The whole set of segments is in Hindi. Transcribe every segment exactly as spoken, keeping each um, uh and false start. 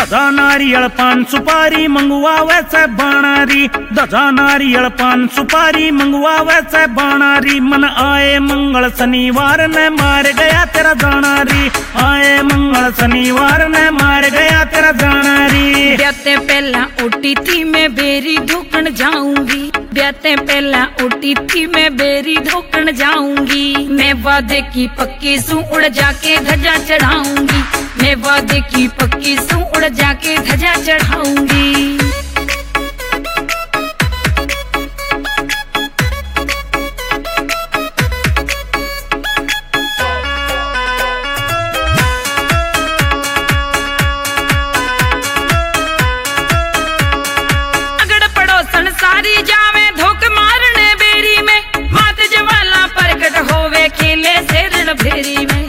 धजा नारियल पान सुपारी मंगवावे से बाणारी, धजा नारियल पान सुपारी मंगवावे से बाणारी। मन आए मंगल शनिवार ने मार गया तेरा जानारी, आए मंगल शनिवार ने मार गया तेरा जानारी। ब्याते पहला उठी थी मैं बेरी धोकन जाऊंगी, ब्याते पहला उठी थी मैं बेरी धोकन जाऊंगी। मैं वादे की पक्की सू उड़ जाके ध्वजा चढ़ाऊंगी, मैं वादे की पक्की सू उड़ जाके ध्वजा चढ़ाऊंगी। अगड़ पड़ोसन सारी जावे धोख मारने बेरी में, मात जवाला प्रकट होवे खेले से रण भेरी में।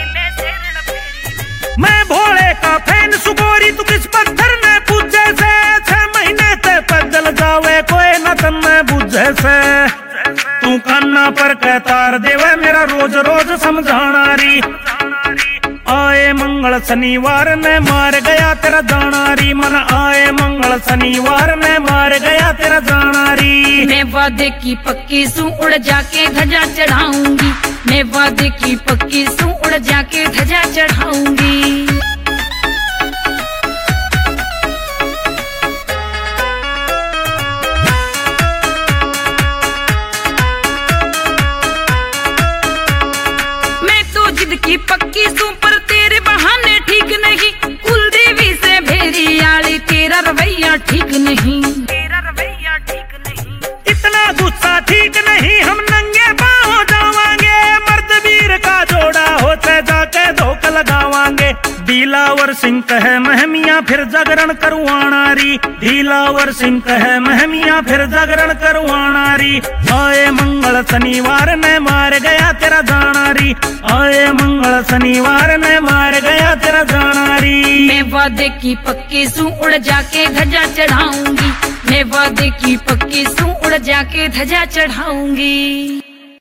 मैं भोले का फैन सुगोरी तू किस पत्थर ने पूछे से, छह महीने ते पैदल जावे कोई न तन बुझे से। तू कान्ना पर कह तार देवे मेरा रोज रोज समझानारी, आए मंगल शनिवार ने मार गया तेरा जानारी। मन आए मंगल शनिवार ने मार गया तेरा जानारी। मैं वादे की पक्की सू उड़ जाके ध्वजा चढ़ाऊंगी, मैं वादे की पक्की सू उड़ जाके ध्वजा चढ़ाऊंगी। मैं तो जिद की पक्की सू पर तेरे बहाने ठीक नहीं, कुल देवी से भेरी आली तेरा रवैया ठीक नहीं, तेरा रवैया ठीक नहीं। इतना गुस्सा ठीक नहीं, हम नंगे पाँव जावांगे, मर्द वीर का जोड़ा होते जाके धोख लगावांगे। दिलावर सिंह कहे महमिया फिर जागरण करवानारी, दिलावर सिंह कहे महमिया फिर जागरण करवानारी। आए मंगल शनिवार ने मार गया तेरा जानारी, आए मंगल शनिवार ने मार गया तेरा जानारी। मैं वादे की पक्की सू उड़ जाके ध्वजा चढ़ाऊंगी, मैं वादे की पक्की सू उड़ जाके ध्वजा चढ़ाऊंगी।